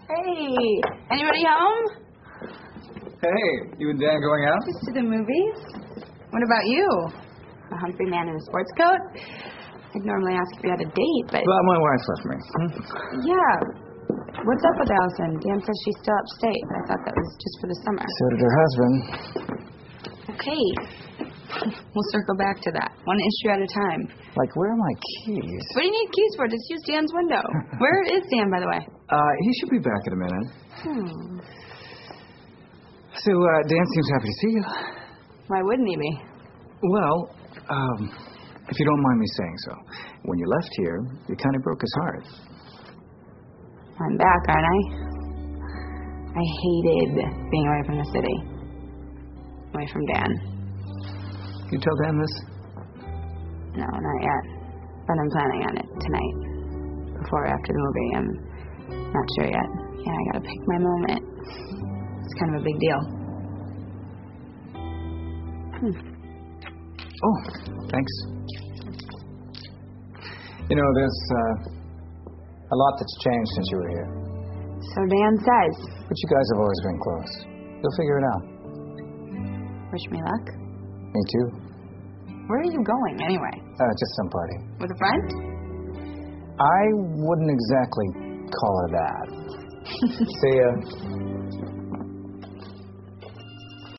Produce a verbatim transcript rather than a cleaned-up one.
Hey, anybody home? Hey, you and Dan going out? Just to the movies. What about you? A hungry man in a sports coat? I'd normally ask if you had a date, but... Well, my wife left me. Hmm? Yeah. What's up with Allison? Dan says she's still upstate. I thought that was just for the summer. So did her husband. Okay. We'll circle back to that. One issue at a time. Like, where are my keys? What do you need keys for? Just use Dan's window. Where is Dan, by the way? Uh, he should be back in a minute. Hmm. So, uh, Dan seems happy to see you. Why wouldn't he be? Well, um, if you don't mind me saying so, when you left here, you kind of broke his heart. I'm back, aren't I? I hated being away from the city. Away from Dan. You tell Dan this? No, not yet. But I'm planning on it tonight. Before or after the movie. I'm not sure yet. Yeah, I gotta pick my moment. It's kind of a big deal. Hmm. Oh, thanks. You know, there's uh, a lot that's changed since you were here. So Dan says. But you guys have always been close. You'll figure it out. Wish me luck. Me too. Where are you going, anyway? Uh, just some party. With a friend? I wouldn't exactly call her that. See ya.